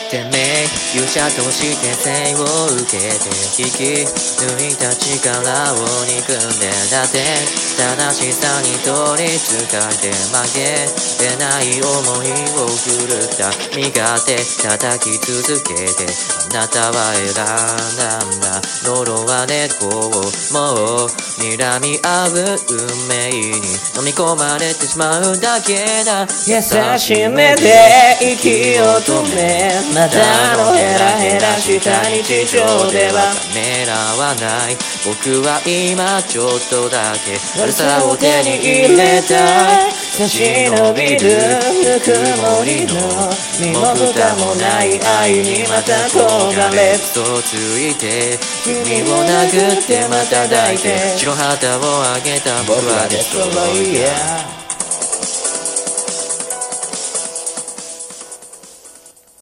てめえ勇者として生を受けて引き抜いた力を憎んでだって正しさに取りつかれて負けてない思いを狂った身勝手叩き続けてあなたは選んだ呪われ子をもう睨み合う運命に飲み込まれてしまうだけだ。 優しい目で息を止めまだのヘラヘラした日常ではためらわない僕は今ちょっとだけ悪さを手に入れたい。 差し伸びるぬくもりの身も蓋もない愛にまた焦がれ嘘ついて君を殴ってまた抱いて白旗をあげた僕はデストロイヤー。